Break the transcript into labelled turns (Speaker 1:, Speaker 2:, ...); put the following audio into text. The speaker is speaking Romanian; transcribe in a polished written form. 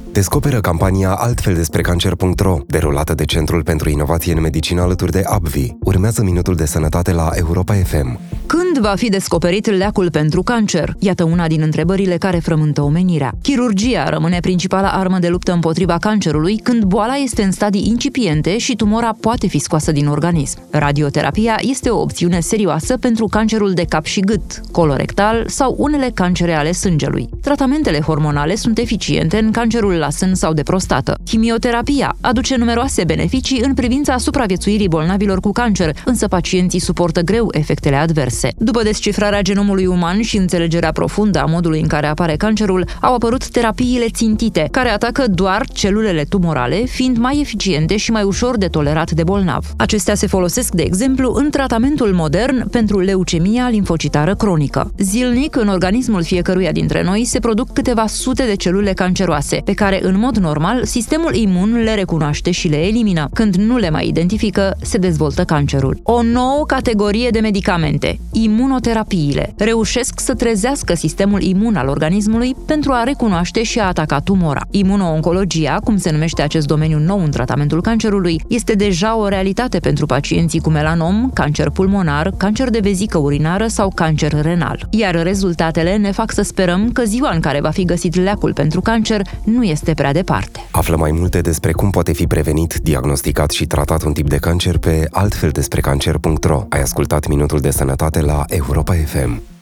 Speaker 1: Descoperă campania Altfel despre cancer.ro, derulată de Centrul pentru Inovație în Medicină alături de AbbVie. Urmează Minutul de Sănătate la Europa FM.
Speaker 2: Când va fi descoperit leacul pentru cancer? Iată una din întrebările care frământă omenirea. Chirurgia rămâne principala armă de luptă împotriva cancerului când boala este în stadii incipiente și tumora poate fi scoasă din organism. Radioterapia este o opțiune serioasă pentru cancerul de cap și gât, colorectal sau unele cancere ale sângelui. Tratamentele hormonale sunt eficiente în cancerul la sân sau de prostată. Chimioterapia aduce numeroase beneficii în privința supraviețuirii bolnavilor cu cancer, însă pacienții suportă greu efectele adverse. După descifrarea genomului uman și înțelegerea profundă a modului în care apare cancerul, au apărut terapiile țintite, care atacă doar celulele tumorale, fiind mai eficiente și mai ușor de tolerat de bolnav. Acestea se folosesc, de exemplu, în tratamentul modern pentru leucemia limfocitară cronică. Zilnic, în organismul fiecăruia dintre noi se produc câteva sute de celule canceroase, pe care, în mod normal, sistemul imun le recunoaște și le elimină. Când nu le mai identifică, se dezvoltă cancerul. O nouă categorie de medicamente, imunoterapiile, reușesc să trezească sistemul imun al organismului pentru a recunoaște și a ataca tumora. Imuno-oncologia, cum se numește acest domeniu nou în tratamentul cancerului, este deja o realitate pentru pacienții cu melanom, cancer pulmonar, cancer de vezică urinară sau cancer renal. Iar rezultatele ne fac să sperăm că ziua în care va fi găsit leacul pentru cancer nu este prea departe.
Speaker 1: Află mai multe despre cum poate fi prevenit, diagnosticat și tratat un tip de cancer pe altfeldesprecancer.ro. Ai ascultat Minutul de Sănătate la Europa FM.